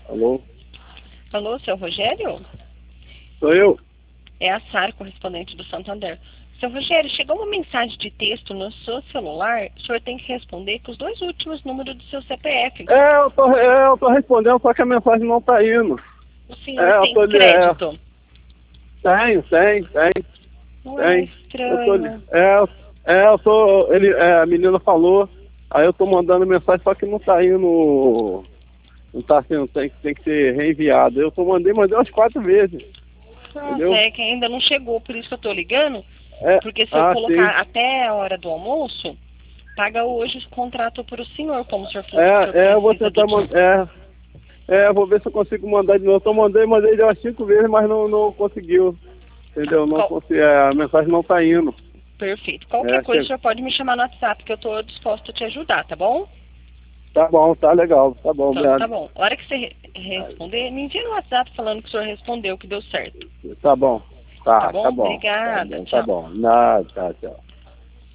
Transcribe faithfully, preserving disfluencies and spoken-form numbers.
Alô? Alô, seu Rogério? Sou eu? É a Sara, correspondente do Santander. Seu Rogério, chegou uma mensagem de texto no seu celular, o senhor tem que responder com os dois últimos números do seu C P F. É, eu tô, é, eu tô respondendo, só que a mensagem não tá indo. O senhor É, eu tem tô... É, crédito? tem, tem, tem, Não é tem. Eu tô... estranho. É, é, eu tô... Ele, é, a menina falou, aí eu tô mandando mensagem, só que não tá indo... Não tá sendo, tem, tem que ser reenviado. Eu tô mandei, mandei umas quatro vezes, Nossa, entendeu? é que ainda não chegou, por isso que eu tô ligando. É, Porque se eu ah, sim. colocar até a hora do almoço, paga hoje o contrato para o senhor, como o senhor falou que o senhor É, é, eu vou precisa do tentar dinheiro. mandar... É, é, eu vou ver se eu consigo mandar de novo. Eu mandei, mandei umas cinco vezes, mas não, não conseguiu. Ah, Entendeu? Não qual- consegui, a mensagem não tá indo. Perfeito. Qualquer É, coisa, o che- senhor pode me chamar no WhatsApp, que eu estou disposto a te ajudar, tá bom? Tá bom, tá legal, tá bom, Então, tá obrigado. bom. A hora que você re- responder, me envia no WhatsApp falando que o senhor respondeu, que deu certo. Tá bom, Tá tá, tá bom? bom, tá Obrigada. bom, tá Tchau. bom. Nada, tá, tchau.